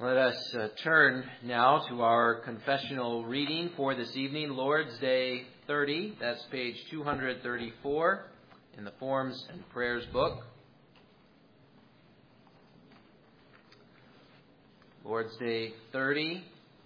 Let us turn now to our confessional reading for this evening, Lord's Day 30. That's page 234 in the Forms and Prayers book. Lord's Day 30.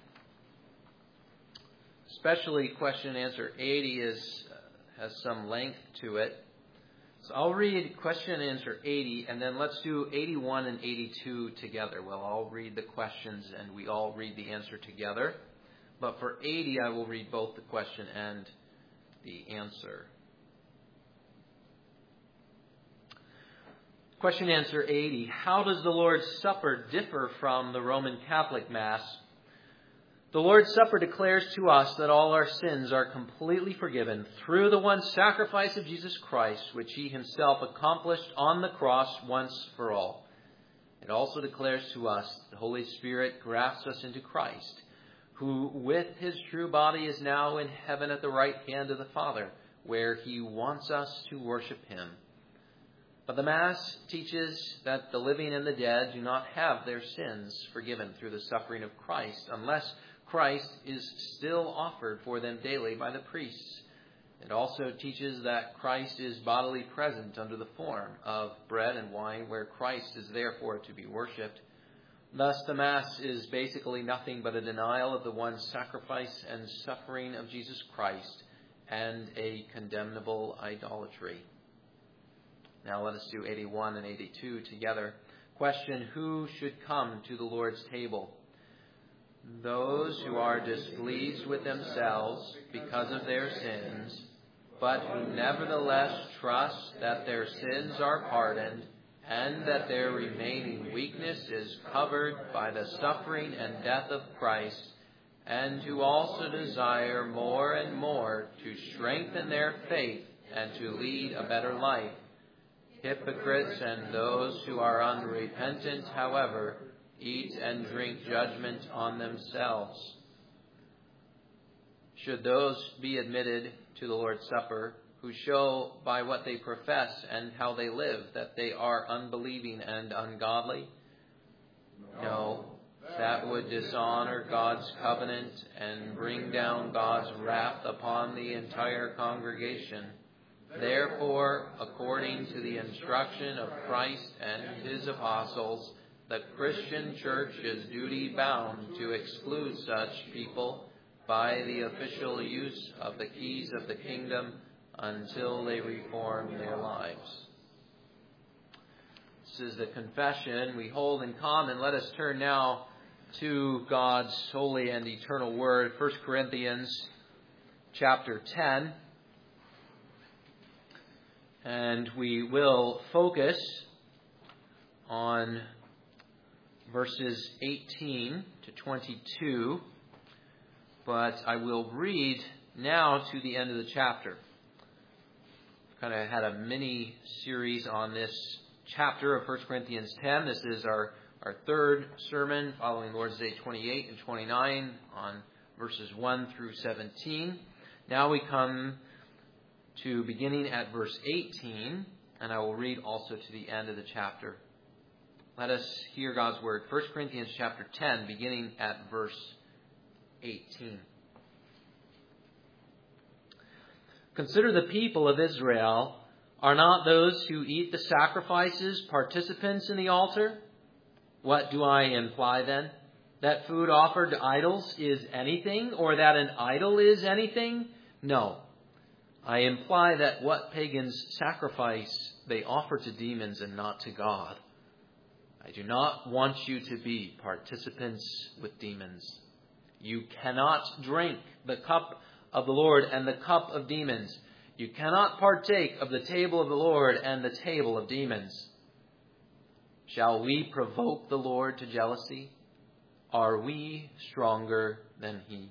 Especially question and answer 80 has some length to it. So I'll read question and answer 80, and then let's do 81 and 82 together. Well, I'll read the questions and we all read the answer together. But for 80, I will read both the question and the answer. Question and answer 80. How does the Lord's Supper differ from the Roman Catholic Mass? The Lord's Supper declares to us that all our sins are completely forgiven through the one sacrifice of Jesus Christ, which he himself accomplished on the cross once for all. It also declares to us the Holy Spirit grafts us into Christ, who with his true body is now in heaven at the right hand of the Father, where he wants us to worship him. But the Mass teaches that the living and the dead do not have their sins forgiven through the suffering of Christ, unless Christ is still offered for them daily by the priests. It also teaches that Christ is bodily present under the form of bread and wine, where Christ is therefore to be worshipped. Thus, the Mass is basically nothing but a denial of the one sacrifice and suffering of Jesus Christ and a condemnable idolatry. Now let us do 81 and 82 together. Question: who should come to the Lord's table? Those who are displeased with themselves because of their sins, but who nevertheless trust that their sins are pardoned and that their remaining weakness is covered by the suffering and death of Christ, and who also desire more and more to strengthen their faith and to lead a better life. Hypocrites and those who are unrepentant, however, eat and drink judgment on themselves. Should those be admitted to the Lord's Supper who show by what they profess and how they live that they are unbelieving and ungodly? No, that would dishonor God's covenant and bring down God's wrath upon the entire congregation. Therefore, according to the instruction of Christ and his apostles, the Christian Church is duty-bound to exclude such people by the official use of the keys of the kingdom until they reform their lives. This is the confession we hold in common. Let us turn now to God's holy and eternal word, 1 Corinthians chapter 10. And we will focus on verses 18 to 22, but I will read now to the end of the chapter. I've kind of had a mini series on this chapter of 1 Corinthians 10. This is our third sermon following Lord's Day 28 and 29 on verses 1 through 17. Now we come to beginning at verse 18, and I will read also to the end of the chapter. Let us hear God's word. 1 Corinthians chapter 10, beginning at verse 18. Consider the people of Israel. Are not those who eat the sacrifices participants in the altar? What do I imply then? That food offered to idols is anything, or that an idol is anything? No. I imply that what pagans sacrifice, they offer to demons and not to God. I do not want you to be participants with demons. You cannot drink the cup of the Lord and the cup of demons. You cannot partake of the table of the Lord and the table of demons. Shall we provoke the Lord to jealousy? Are we stronger than he?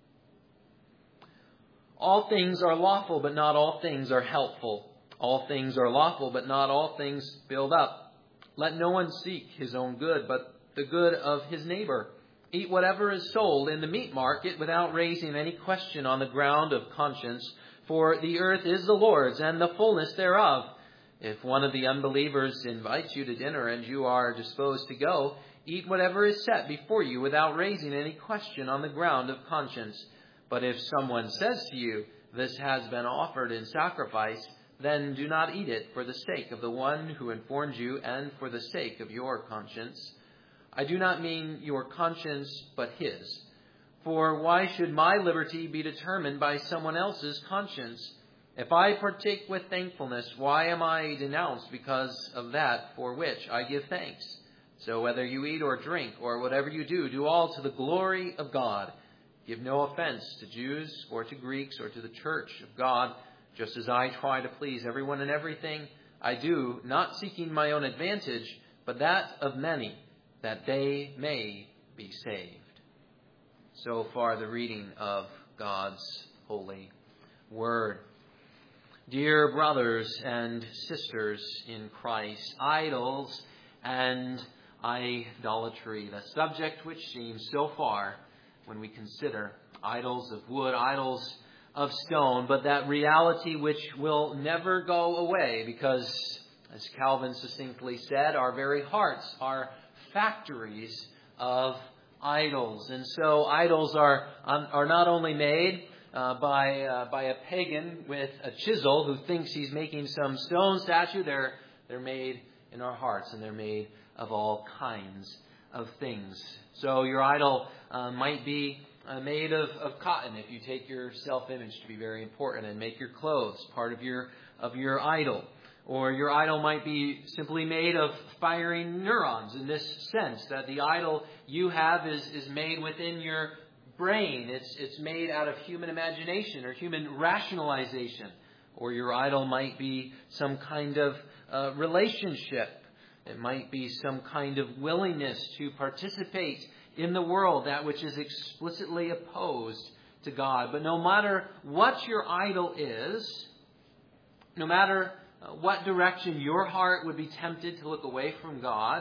All things are lawful, but not all things are helpful. All things are lawful, but not all things build up. Let no one seek his own good, but the good of his neighbor. Eat whatever is sold in the meat market without raising any question on the ground of conscience, for the earth is the Lord's and the fullness thereof. If one of the unbelievers invites you to dinner and you are disposed to go, Eat whatever is set before you without raising any question on the ground of conscience. But if someone says to you, 'This has been offered in sacrifice,' then do not eat it for the sake of the one who informed you and for the sake of your conscience. I do not mean your conscience, but his. For why should my liberty be determined by someone else's conscience? If I partake with thankfulness, why am I denounced because of that for which I give thanks? So whether you eat or drink or whatever you do, do all to the glory of God. Give no offense to Jews or to Greeks or to the church of God, just as I try to please everyone in everything. I do, not seeking my own advantage, but that of many, that they may be saved." So far, the reading of God's holy word. Dear brothers and sisters in Christ, idols and idolatry, the subject which seems so far when we consider idols of wood, idols of stone, but that reality which will never go away because, as Calvin succinctly said, our very hearts are factories of idols. And so idols are not only made by a pagan with a chisel who thinks he's making some stone statue. They're made in our hearts, and they're made of all kinds of things. So your idol might be made of cotton, if you take your self-image to be very important, and make your clothes part of your idol. Or your idol might be simply made of firing neurons, in this sense that the idol you have is made within your brain. It's made out of human imagination or human rationalization. Or your idol might be some kind of relationship. It might be some kind of willingness to participate in the world, that which is explicitly opposed to God. But no matter what your idol is, no matter what direction your heart would be tempted to look away from God,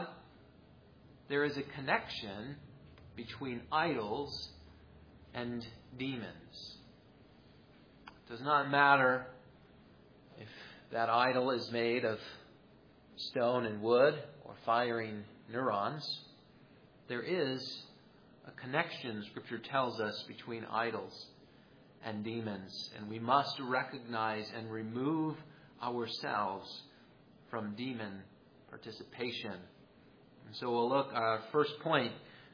there is a connection between idols and demons. It does not matter if that idol is made of stone and wood or firing neurons. There is a connection, Scripture tells us, between idols and demons. And we must recognize and remove ourselves from demon participation. And so we'll look at our first point,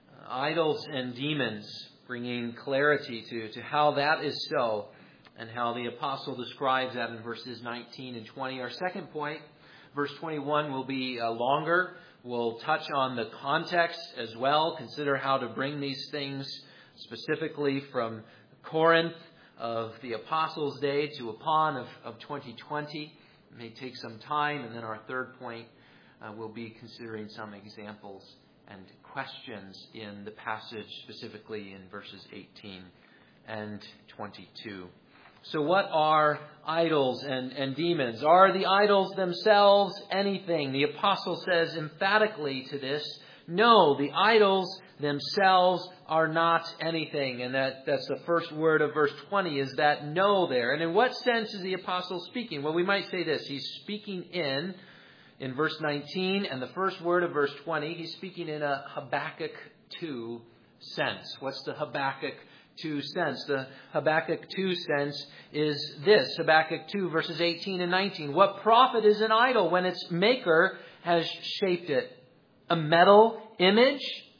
idols and demons, bringing clarity to how that is so and how the apostle describes that in verses 19 and 20. Our second point, verse 21, will be longer. We'll touch on the context as well, consider how to bring these things specifically from Corinth of the apostles' day to upon of 2020. It may take some time. And then our third point, we'll be considering some examples and questions in the passage, specifically in verses 18 and 22. So what are idols and demons? Are the idols themselves anything? The apostle says emphatically to this, no, the idols themselves are not anything. And that's the first word of verse 20, is that no there. And in what sense is the apostle speaking? Well, we might say this. He's speaking in verse 19 and the first word of verse 20, he's speaking in a Habakkuk 2 sense. What's the Habakkuk 2 sense? The Habakkuk 2 sense is this. Habakkuk 2 verses 18 and 19. What profit is an idol when its maker has shaped it? A metal image?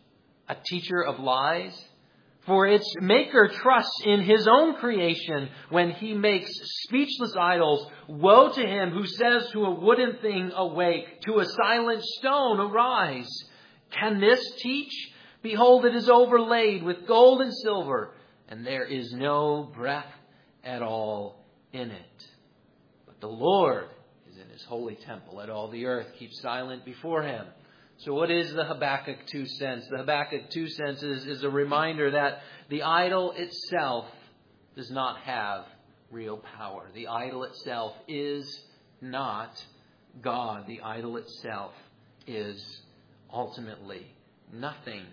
A teacher of lies? For its maker trusts in his own creation when he makes speechless idols. Woe to him who says to a wooden thing, awake, to a silent stone, arise. Can this teach? Behold, it is overlaid with gold and silver, and there is no breath at all in it. But the Lord is in his holy temple. Let all the earth keep silent before him. So what is the Habakkuk 2 sense? The Habakkuk 2 sense is a reminder that the idol itself does not have real power. The idol itself is not God. The idol itself is ultimately nothing.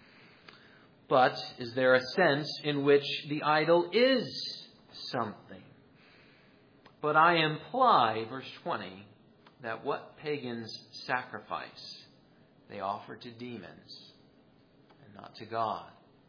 But is there a sense in which the idol is something? But I imply, verse 20, that what pagans sacrifice, they offer to demons and not to God.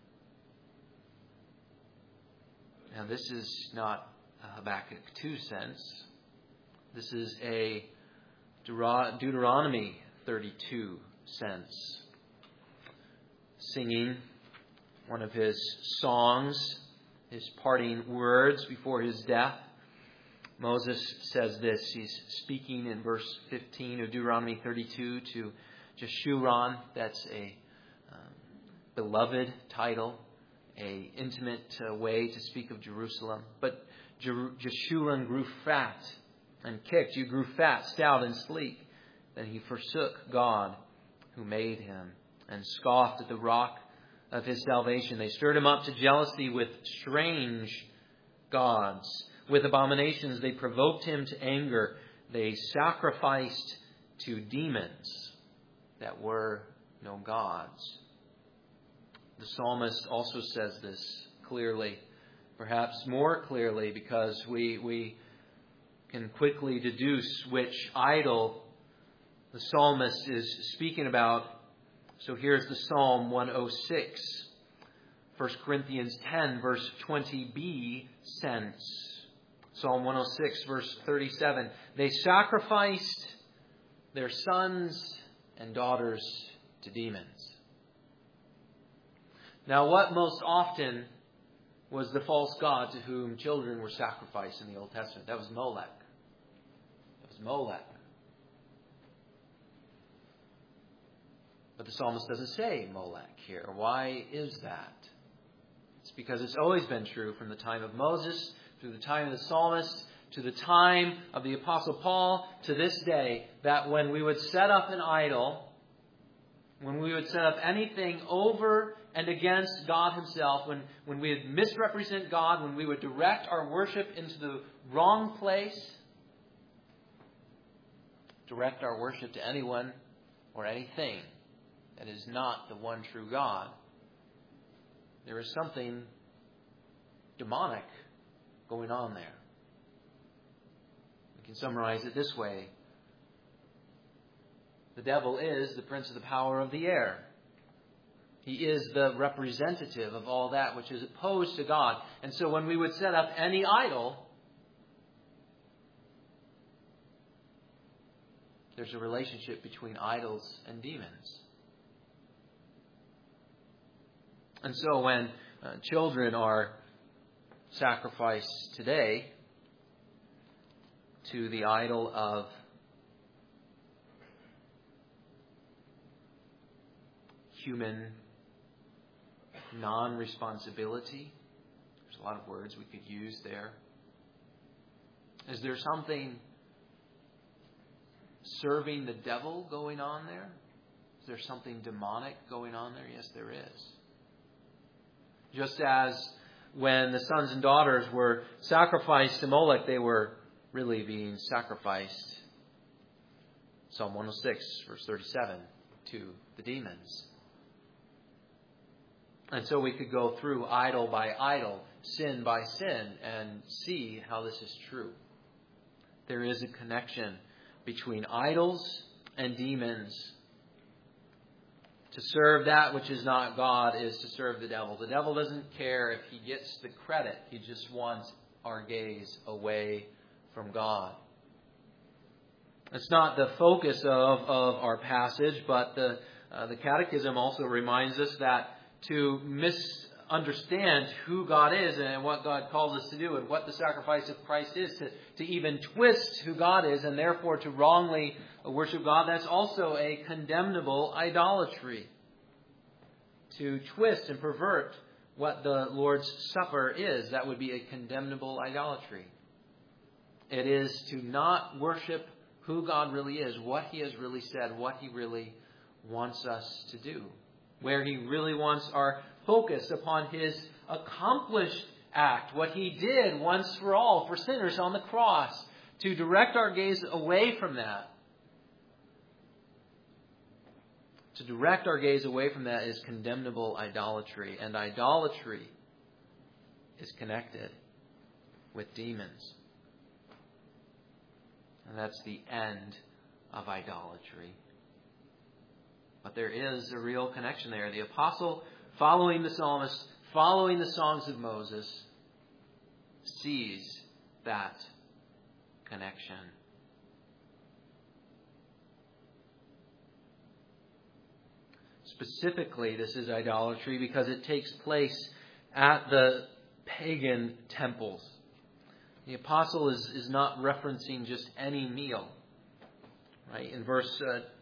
Now, this is not a Habakkuk 2 sense. This is a Deuteronomy 32 sense. Singing one of his songs, his parting words before his death, Moses says this. He's speaking in verse 15 of Deuteronomy 32 to Jeshurun. That's a beloved title, a intimate way to speak of Jerusalem. But Jeshurun grew fat and kicked. You grew fat, stout, and sleek. Then he forsook God who made him and scoffed at the rock of his salvation. They stirred him up to jealousy with strange gods. With abominations they provoked him to anger. They sacrificed to demons that were no gods. The psalmist also says this clearly, perhaps more clearly, because we can quickly deduce which idol the psalmist is speaking about. So here's the Psalm 106, 1 Corinthians 10, verse 20b sense. Psalm 106, verse 37. They sacrificed their sons and daughters to demons. Now, what most often was the false god to whom children were sacrificed in the Old Testament? That was Molech. But the psalmist doesn't say Molech here. Why is that? It's because it's always been true from the time of Moses, through the time of the psalmist, to the time of the Apostle Paul, to this day, that when we would set up an idol, when we would set up anything over and against God himself, when we would misrepresent God, when we would direct our worship into the wrong place, direct our worship to anyone or anything that is not the one true God, there is something demonic going on there. We can summarize it this way. The devil is the prince of the power of the air. He is the representative of all that which is opposed to God. And so when we would set up any idol, there's a relationship between idols and demons. And so when children are sacrificed today to the idol of human non-responsibility. There's a lot of words we could use there. Is there something serving the devil going on there? Is there something demonic going on there? Yes, there is. Just as when the sons and daughters were sacrificed to Molech, they were really being sacrificed, Psalm 106, verse 37, to the demons. And so we could go through idol by idol, sin by sin, and see how this is true. There is a connection between idols and demons. To serve that which is not God is to serve the devil. The devil doesn't care if he gets the credit. He just wants our gaze away from God. It's not the focus of our passage, but the Catechism also reminds us that to misunderstand who God is and what God calls us to do and what the sacrifice of Christ is, to even twist who God is and therefore to wrongly worship God, that's also a condemnable idolatry. To twist and pervert what the Lord's Supper is, that would be a condemnable idolatry. It is to not worship who God really is, what He has really said, what He really wants us to do. Where He really wants our focus upon His accomplished act, what He did once for all for sinners on the cross, to direct our gaze away from that. To direct our gaze away from that is condemnable idolatry, and idolatry is connected with demons. And that's the end of idolatry. But there is a real connection there. The apostle, following the psalmist, following the songs of Moses, sees that connection. Specifically, this is idolatry because it takes place at the pagan temples. The apostle is not referencing just any meal. Right? In verse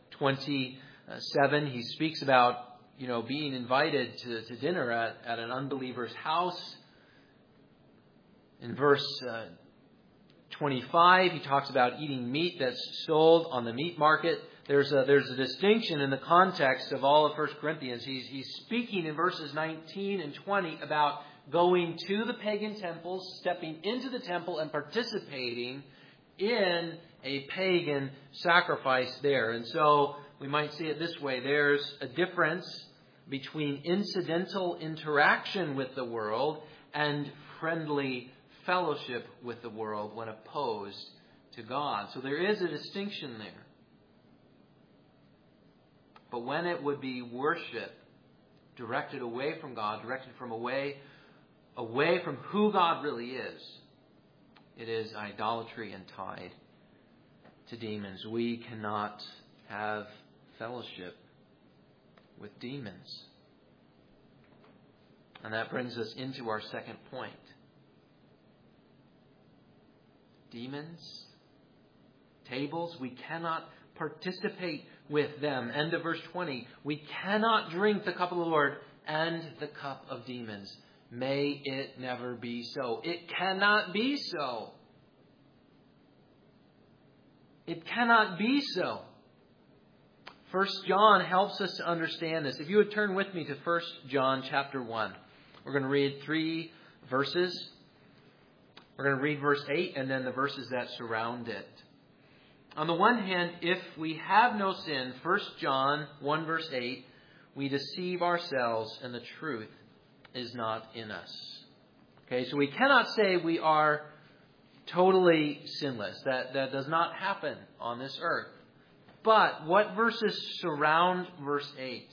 27, he speaks about being invited to dinner at an unbeliever's house. In verse 25, he talks about eating meat that's sold on the meat market. There's a distinction in the context of all of 1 Corinthians. He's speaking in verses 19 and 20 about going to the pagan temples, stepping into the temple and participating in a pagan sacrifice there. And so we might see it this way. There's a difference between incidental interaction with the world and friendly fellowship with the world when opposed to God. So there is a distinction there. But when it would be worship directed away from God, directed from away from who God really is, it is idolatry and tied to demons. We cannot have fellowship with demons. And that brings us into our second point. Demons, tables, we cannot participate with them. End of verse 20. We cannot drink the cup of the Lord and the cup of demons. May it never be so. It cannot be so. It cannot be so. 1 John helps us to understand this. If you would turn with me to 1 John chapter 1. We're going to read 3 verses. We're going to read verse 8 and then the verses that surround it. On the one hand, if we have no sin, 1 John 1 verse 8, we deceive ourselves and the truth is not in us. Okay, so we cannot say we are totally sinless. That does not happen on this earth. But what verses surround verse 8?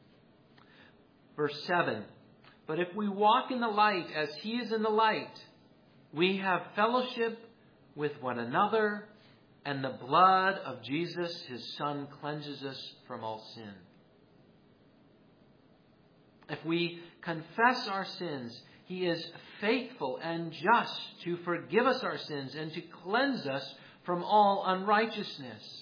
Verse 7. But if we walk in the light as He is in the light, we have fellowship with one another, and the blood of Jesus, His Son, cleanses us from all sin. If we confess our sins, He is faithful and just to forgive us our sins and to cleanse us from all unrighteousness.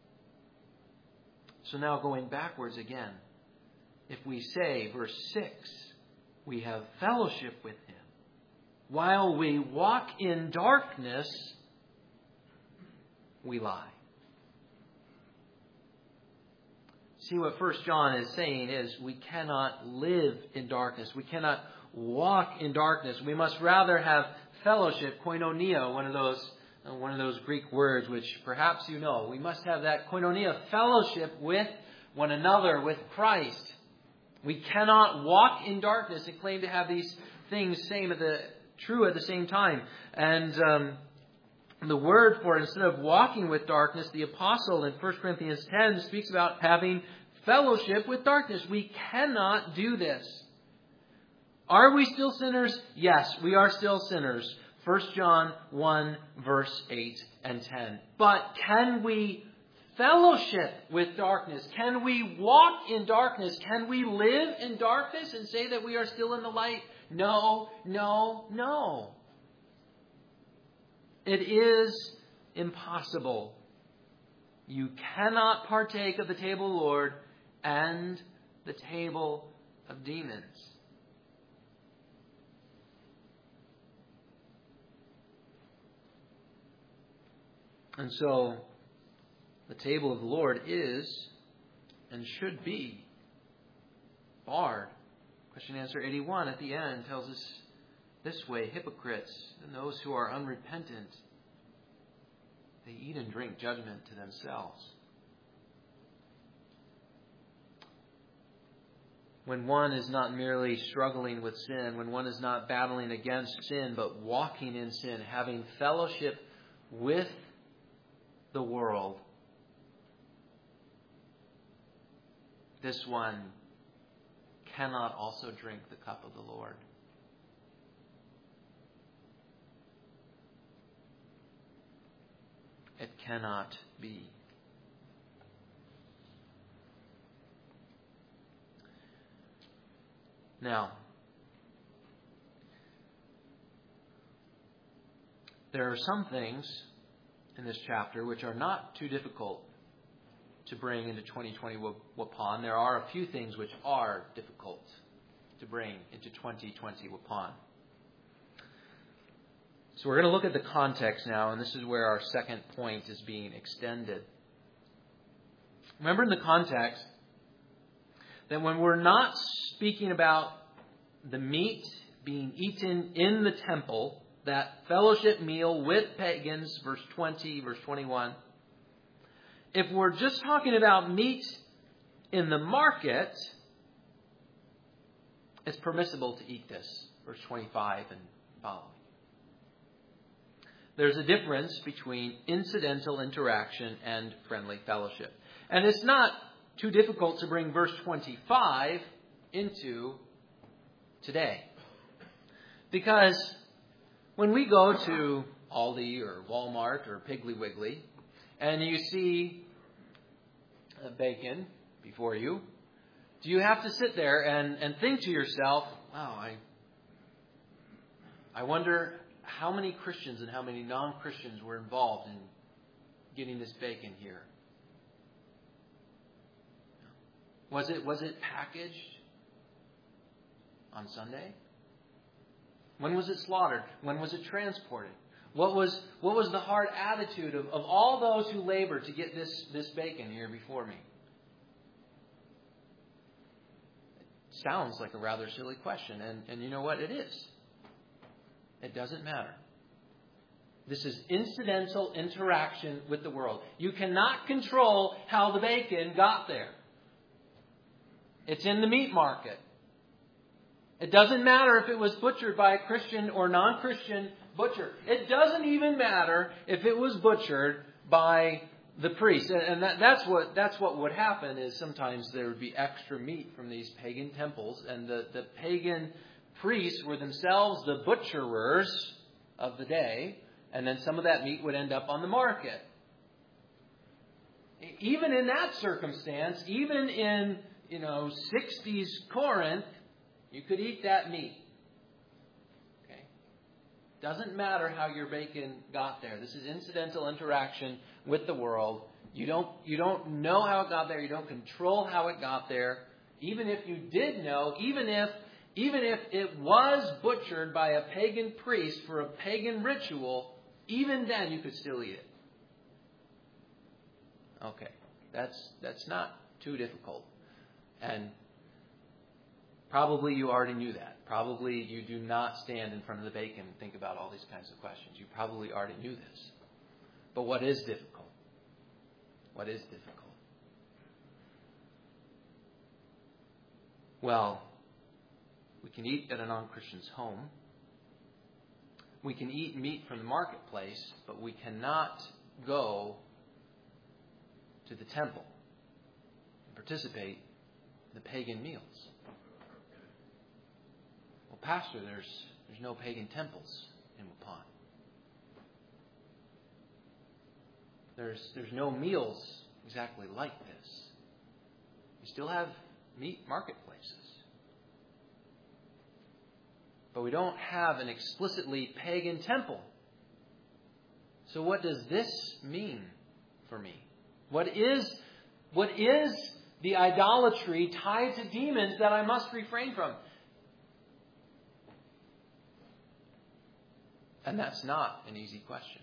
So now going backwards again. If we say, verse 6, we have fellowship with Him, while we walk in darkness, we lie. See, what 1 John is saying is we cannot live in darkness. We cannot walk in darkness. We must rather have fellowship, koinonia, one of those Greek words which perhaps you know. We must have that koinonia, fellowship with one another, with Christ. We cannot walk in darkness and claim to have these things true at the same time. And the word for it, instead of walking with darkness, the apostle in 1 Corinthians 10 speaks about having fellowship with darkness. We cannot do this. Are we still sinners? Yes, we are still sinners. 1 John 1 verse 8 and 10. But can we fellowship with darkness? Can we walk in darkness? Can we live in darkness and say that we are still in the light? No, no, no. It is impossible. You cannot partake of the table of the Lord and the table of demons. And so, the table of the Lord is and should be barred. Question answer 81 at the end tells us this way: hypocrites and those who are unrepentant, they eat and drink judgment to themselves. When one is not merely struggling with sin, when one is not battling against sin, but walking in sin, having fellowship with the world, this one cannot also drink the cup of the Lord. It cannot be. Now, there are some things in this chapter which are not too difficult to bring into 2020 Waupun. There are a few things which are difficult to bring into 2020 Waupun. So we're going to look at the context now, and this is where our second point is being extended. Remember in the context that when we're not speaking about the meat being eaten in the temple, that fellowship meal with pagans, verse 20, verse 21, if we're just talking about meat in the market, it's permissible to eat this, verse 25 and following. There's a difference between incidental interaction and friendly fellowship. And it's not too difficult to bring verse 25 into today. Because when we go to Aldi or Walmart or Piggly Wiggly and you see a bacon before you, do you have to sit there and think to yourself, wow, I wonder how many Christians and how many non-Christians were involved in getting this bacon here? Was it packaged on Sunday? When was it slaughtered? When was it transported? What was the hard attitude of all those who labored to get this bacon here before me? It sounds like a rather silly question, and you know what? It is. It doesn't matter. This is incidental interaction with the world. You cannot control how the bacon got there. It's in the meat market. It doesn't matter if it was butchered by a Christian or non-Christian butcher. It doesn't even matter if it was butchered by the priest. And that's what would happen is sometimes there would be extra meat from these pagan temples, and the pagan priests were themselves the butcherers of the day, and then some of that meat would end up on the market. Even in that circumstance, even in 60s Corinth, you could eat that meat. Okay? Doesn't matter how your bacon got there. This is incidental interaction with the world. You don't know how it got there. You don't control how it got there. Even if you did know, even if it was butchered by a pagan priest for a pagan ritual, even then you could still eat it. Okay, that's not too difficult. And probably you already knew that. Probably you do not stand in front of the bacon and think about all these kinds of questions. You probably already knew this. But what is difficult? What is difficult? Well, we can eat at a non-Christian's home. We can eat meat from the marketplace, but we cannot go to the temple and participate in the pagan meals. Well, Pastor, there's no pagan temples in Waupun. There's no meals exactly like this. We still have meat marketplaces. But we don't have an explicitly pagan temple. So what does this mean for me? What is the idolatry tied to demons that I must refrain from? And that's not an easy question.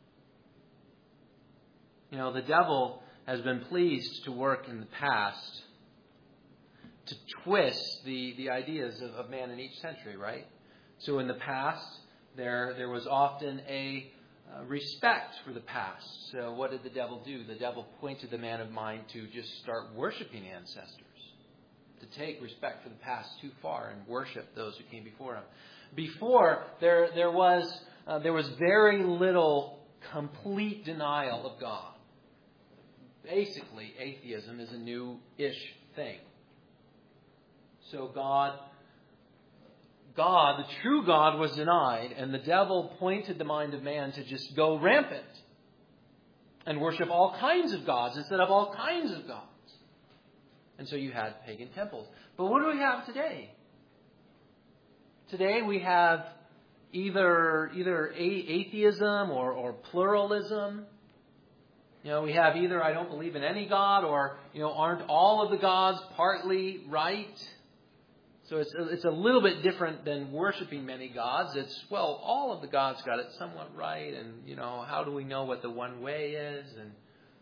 The devil has been pleased to work in the past to twist the ideas of man in each century, right? So in the past, there was often a respect for the past. So what did the devil do? The devil pointed the man of mind to just start worshiping ancestors, to take respect for the past too far and worship those who came before him. Before, there was very little complete denial of God. Basically, atheism is a new-ish thing. So God, the true God, was denied, and the devil pointed the mind of man to just go rampant and worship all kinds of gods instead of all kinds of gods. And so you had pagan temples. But what do we have today? Today we have either atheism or pluralism. We have either I don't believe in any God, or aren't all of the gods partly right? So it's a little bit different than worshiping many gods. It's, well, all of the gods got it somewhat right, and how do we know what the one way is? And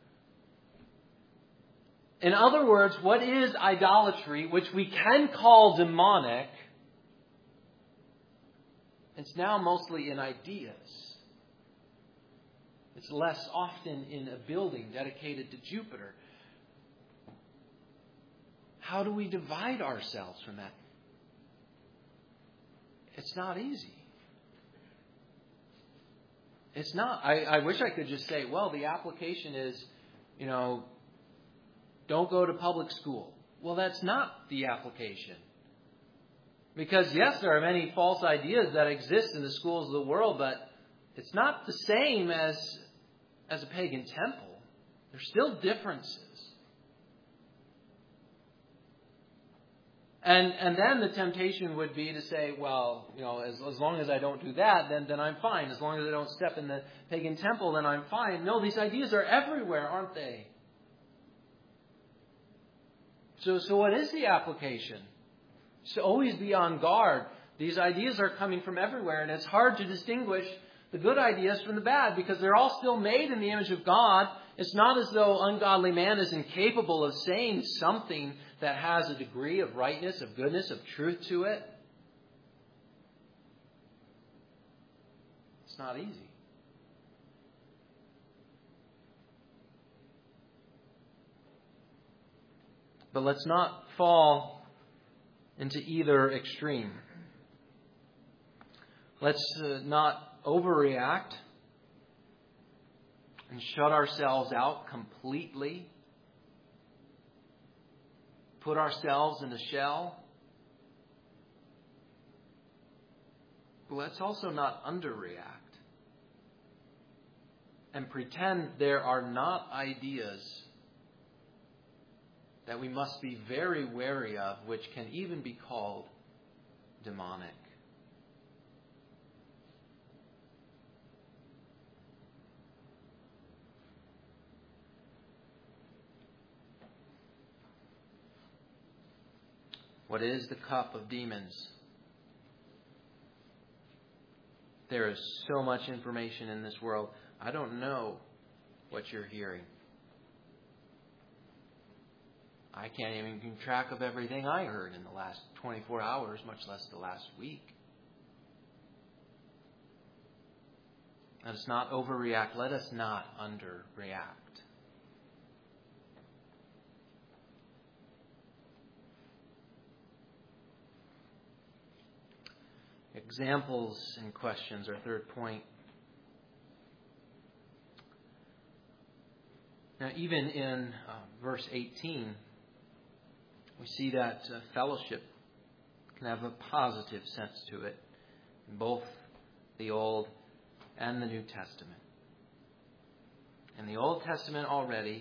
in other words, what is idolatry, which we can call demonic? It's now mostly in ideas. It's less often in a building dedicated to Jupiter. How do we divide ourselves from that? It's not easy. It's not. I wish I could just say, well, the application is, don't go to public school. Well, that's not the application. Because, yes, there are many false ideas that exist in the schools of the world, but it's not the same as a pagan temple. There's still differences. And then the temptation would be to say, well, as long as I don't do that, then I'm fine. As long as I don't step in the pagan temple, then I'm fine. No, these ideas are everywhere, aren't they? So what is the application? So always be on guard. These ideas are coming from everywhere, and it's hard to distinguish the good ideas from the bad, because they're all still made in the image of God. It's not as though ungodly man is incapable of saying something that has a degree of rightness, of goodness, of truth to it. It's not easy. But let's not fall into either extreme. Let's not overreact and shut ourselves out completely. Put ourselves in a shell. But let's also not underreact and pretend there are not ideas that we must be very wary of, which can even be called demonic. What is the cup of demons? There is so much information in this world. I don't know what you're hearing. I can't even keep track of everything I heard in the last 24 hours, much less the last week. Let us not overreact. Let us not underreact. Examples and questions, our third point. Now, even in verse 18, we see that fellowship can have a positive sense to it in both the Old and the New Testament. In the Old Testament already,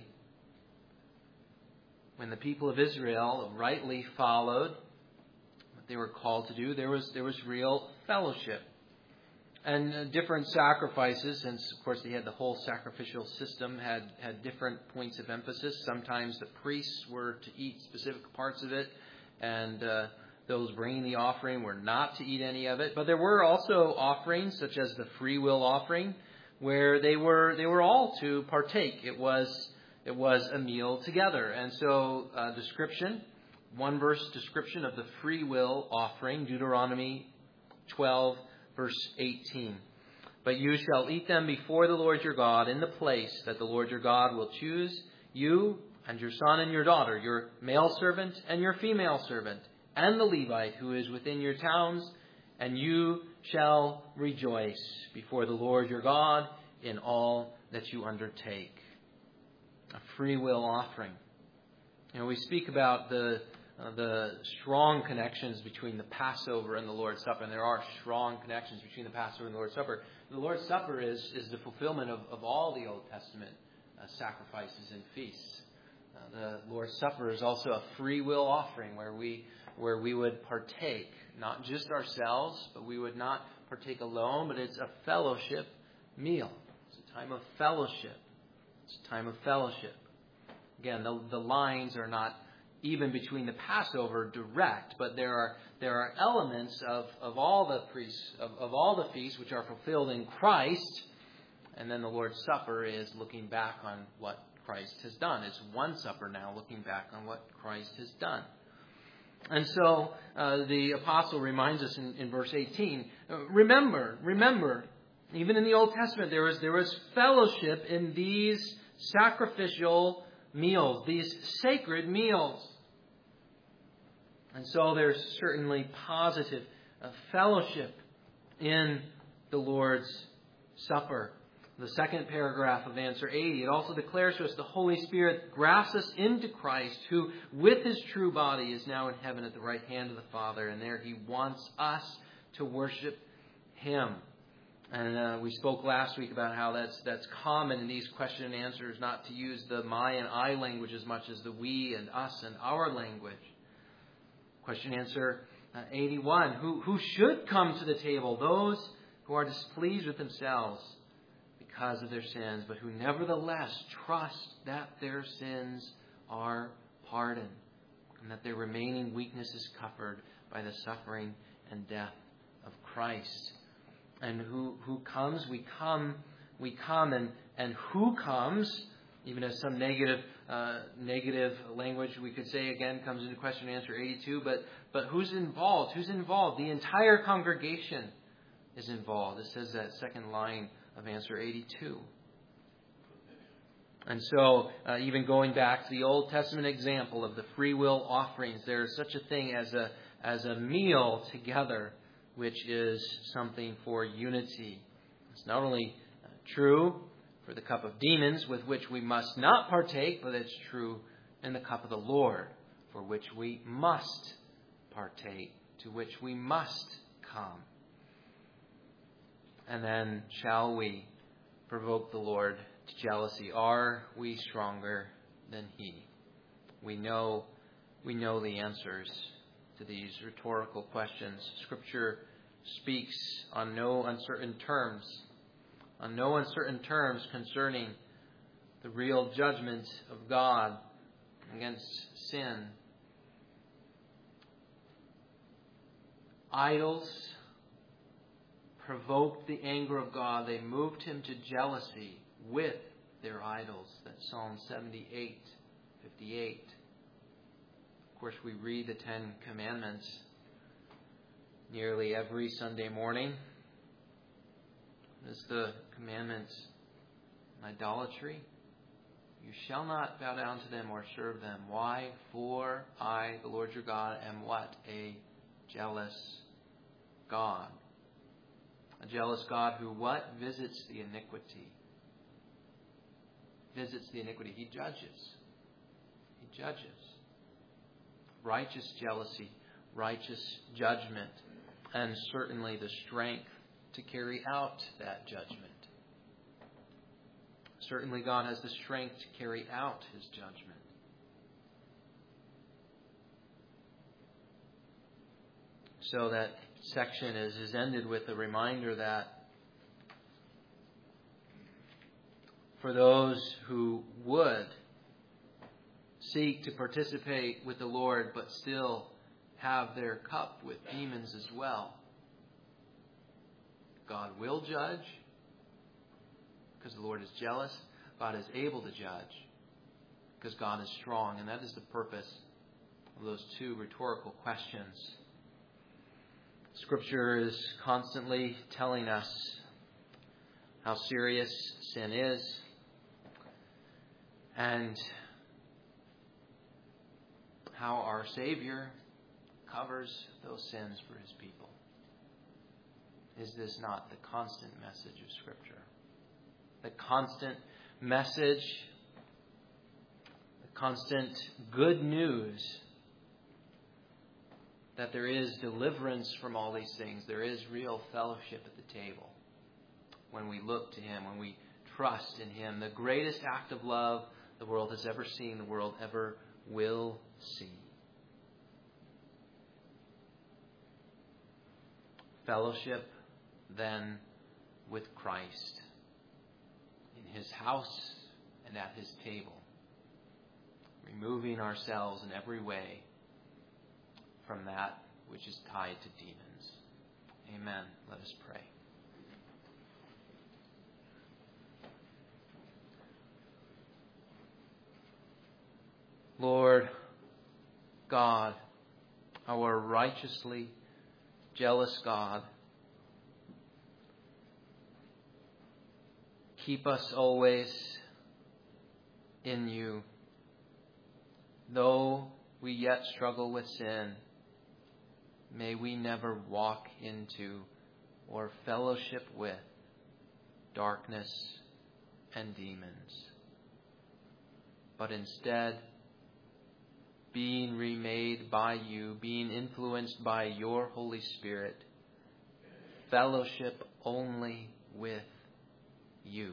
when the people of Israel rightly followed what they were called to do, there was real fellowship. And different sacrifices, since of course they had the whole sacrificial system, had different points of emphasis. Sometimes the priests were to eat specific parts of it, and those bringing the offering were not to eat any of it. But there were also offerings, such as the free will offering, where they were all to partake. It was a meal together. And so one verse description of the free will offering, Deuteronomy 12, verse 18. But you shall eat them before the Lord your God in the place that the Lord your God will choose, you and your son and your daughter, your male servant and your female servant, and the Levite who is within your towns, and you shall rejoice before the Lord your God in all that you undertake. A free will offering. We speak about the strong connections between the Passover and the Lord's Supper, and there are strong connections between the Passover and the Lord's Supper. The Lord's Supper is the fulfillment of all the Old Testament sacrifices and feasts. The Lord's Supper is also a free will offering where we would partake, not just ourselves, but we would not partake alone, but it's a fellowship meal. It's a time of fellowship. It's a time of fellowship. Again, the lines are not even between the Passover direct, but there are elements of all the priests of all the feasts which are fulfilled in Christ, and then the Lord's Supper is looking back on what Christ has done. It's one supper now, looking back on what Christ has done. And so the apostle reminds us in verse 18, remember, even in the Old Testament, there was fellowship in these sacrificial meals, these sacred meals. And so there's certainly positive fellowship in the Lord's Supper. The second paragraph of answer 80, it also declares to us the Holy Spirit grafts us into Christ, who with his true body is now in heaven at the right hand of the Father, and there he wants us to worship him. And we spoke last week about how that's common in these question and answers, not to use the my and I language as much as the we and us and our language. Question answer 81, who should come to the table? Those who are displeased with themselves because of their sins, but who nevertheless trust that their sins are pardoned and that their remaining weakness is covered by the suffering and death of Christ. And who comes? We come, and who comes? Even as some negative language we could say again comes into question and answer 82. But who's involved? Who's involved? The entire congregation is involved. It says that second line of answer 82. And so, even going back to the Old Testament example of the free will offerings, there is such a thing as a meal together, which is something for unity. It's not only true for the cup of demons, with which we must not partake, but it's true in the cup of the Lord, for which we must partake, to which we must come. And then, shall we provoke the Lord to jealousy? Are we stronger than he? We know the answers to these rhetorical questions. Scripture speaks on no uncertain terms concerning the real judgment of God against sin. Idols provoked the anger of God. They moved him to jealousy with their idols. That's Psalm 78:58. Of course, we read the Ten Commandments nearly every Sunday morning. Is the commandment idolatry? You shall not bow down to them or serve them. Why? For I, the Lord your God, am what? A jealous God. A jealous God who what? Visits the iniquity. Visits the iniquity. He judges. He judges. Righteous jealousy, righteous judgment, and certainly the strength to carry out that judgment. Certainly God has the strength to carry out his judgment. So that section is ended with a reminder that for those who would seek to participate with the Lord but still have their cup with demons as well, God will judge because the Lord is jealous. God is able to judge because God is strong. And that is the purpose of those two rhetorical questions. Scripture is constantly telling us how serious sin is and how our Savior covers those sins for his people. Is this not the constant message of Scripture? The constant message, the constant good news that there is deliverance from all these things. There is real fellowship at the table when we look to Him, when we trust in Him. The greatest act of love the world has ever seen, the world ever will see. Fellowship then with Christ in His house and at His table, removing ourselves in every way from that which is tied to demons. Amen. Let us pray. Lord God, our righteously jealous God, keep us always in You. Though we yet struggle with sin, may we never walk into or fellowship with darkness and demons, but instead, being remade by You, being influenced by Your Holy Spirit, fellowship only with You.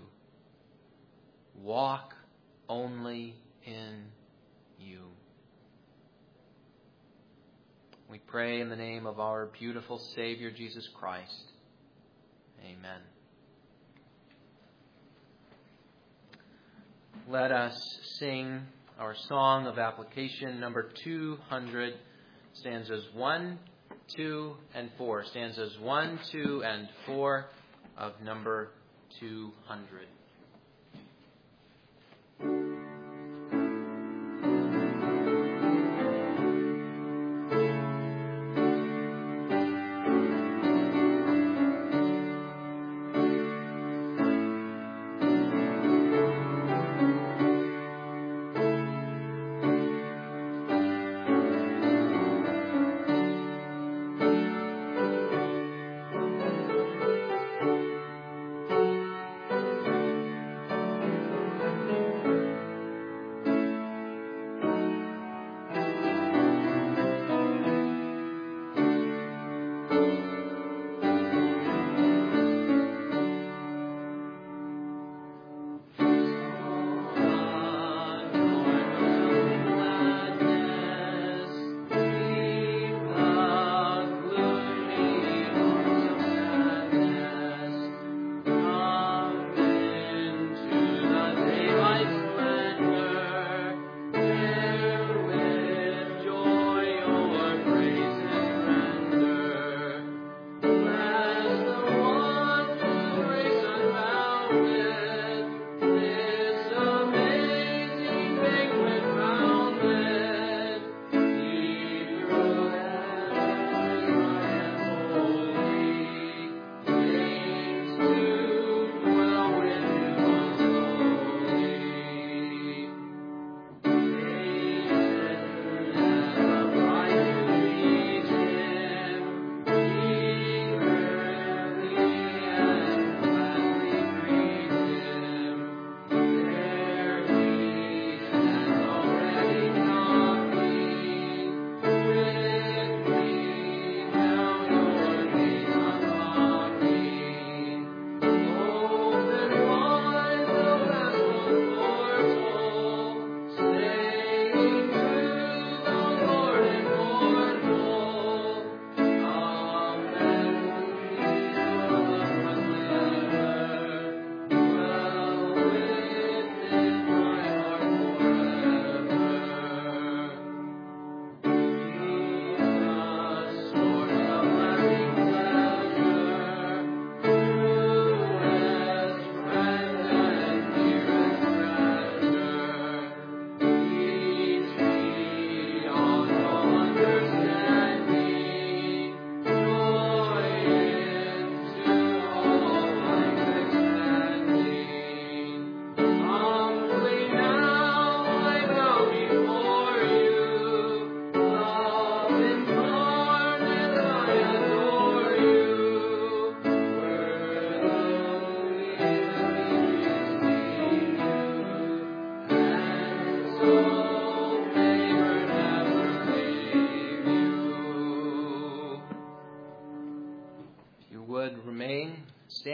Walk only in You. We pray in the name of our beautiful Savior, Jesus Christ. Amen. Let us sing our song of application, number 200, stanzas 1, 2, and 4. Stanzas 1, 2, and 4 of number 200.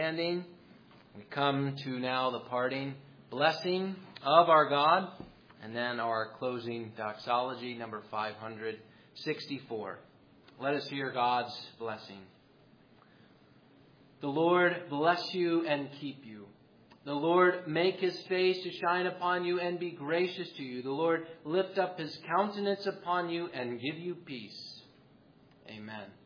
standing, we come to now the parting blessing of our God, and then our closing doxology, number 564. Let us hear God's blessing. The Lord bless you and keep you. The Lord make his face to shine upon you and be gracious to you. The Lord lift up his countenance upon you and give you peace. Amen.